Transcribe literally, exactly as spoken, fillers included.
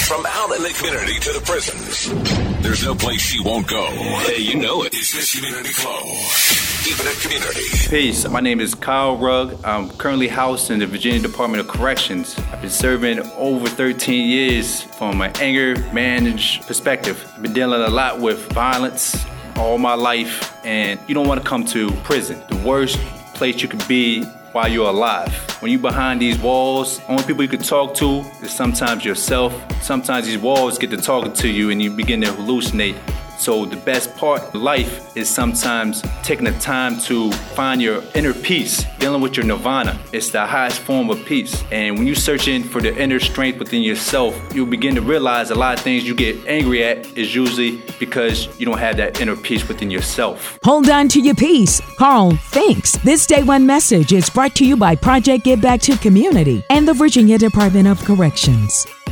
From out in the community to the prisons, there's no place she won't go. Hey, you know it. It's Miss Community Flow. Keeping it community. Peace. My name is Kyle Rugg. I'm currently housed in the Virginia Department of Corrections. I've been serving over thirteen years from an anger managed perspective. I've been dealing a lot with violence all my life, and you don't want to come to prison. The worst place you could be while you're alive. When you're behind these walls, only people you can talk to is sometimes yourself. Sometimes these walls get to talking to you and you begin to hallucinate. So the best part of life is sometimes taking the time to find your inner peace, dealing with your nirvana. It's the highest form of peace. And when you're searching for the inner strength within yourself, you'll begin to realize a lot of things you get angry at is usually because you don't have that inner peace within yourself. Hold on to your peace. Carl, thanks. This Day One message is brought to you by Project Give Back to Community and the Virginia Department of Corrections.